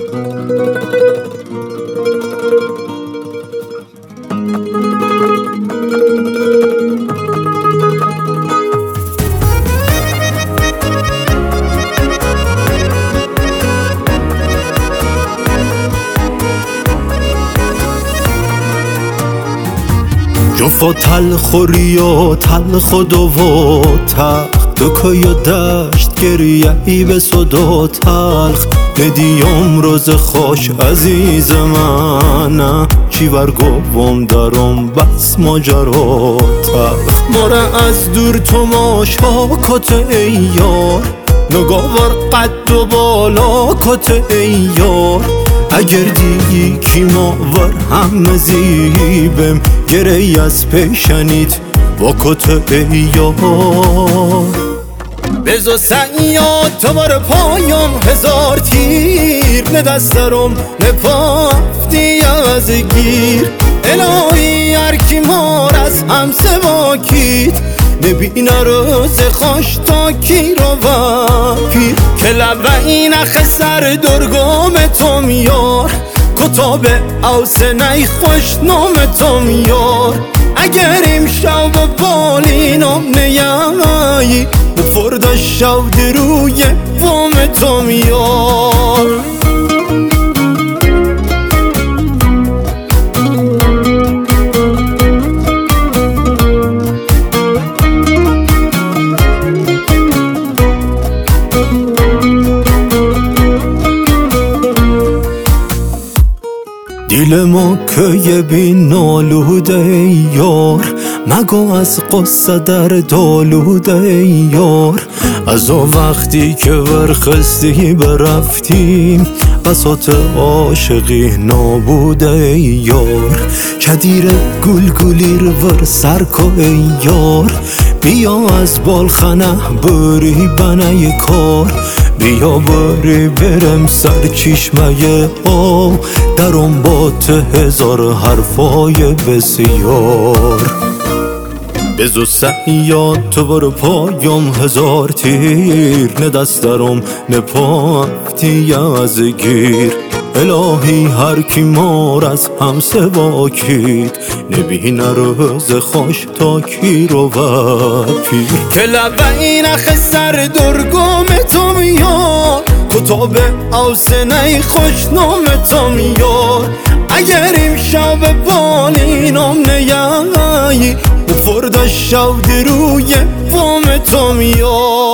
جفا تلخوری و تلخ و دو و تخت دکای دشت گریهی به صد و تلخ بدیم روز خوش عزیز من چی ورگوم درم بس ماجرا تلخ ماره از دور تماشا کت ای یار نگاور قد و بالا کت ای یار اگر دیگی کی ماور همه زیبم گری از پیشنید با کت ای یار بزو سیاد تو بار پایم هزار تیر نه دسترم نه پافتی از گیر الهی هرکی مار از هم سواکید نبینه روز خوش تا کی رو و پیر که لبه این اخ سر درگام تو میار کتاب اوسنه خوش نام تو میار اگر امشب بالینم نیایی فردا شب روی وام تو میار دل ما که بین نالوده ای یار مگو از قصه در دالوده ای یار از آن وقتی که ورخستی برفتیم بساط عاشقی نابوده ای یار کدیر گلگلیر ور سرکو ای یار بیا از بالخنه بری بنه کار بیا بری برم سر چشمه آب درم با هزار حرفای بسیار بزو سیاد تو برو پایم هزار تیر نه دسترم نه پافتی از گیر الهی هر کی مار از هم سواکید نبینه روز خوش تا کی رو و پیر که لبه این اخ سر درگام تو میار کتاب اوسنه خوش نام تو میار اگر امشب بالینم نیایی فردا شب روی وام تو میار